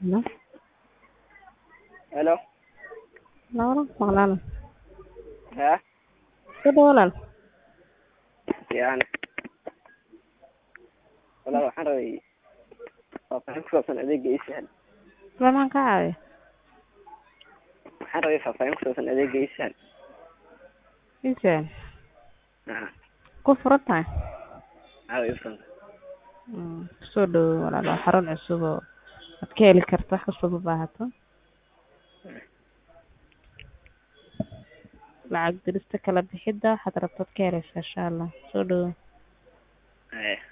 No, Hello. no, maqlaan. Ha? Sida walaal. Fiican. Walaal waxaan rabay faahfaahin ku saabsan adeega iSahal. Maxaan ka caawiyaa? Waxaan rabay faahfaahin ku saabsan adeega iSahal. Isaan. Ha. Ku furan tahay. Caawi ifan. Soo dhow walaal. Waa xarun cusub oo aad ka heli karto wax kastoo u baahato. Lacag dirista kala bixidda waxaad rabto ka helaysaa insha Allah. Soo dhow.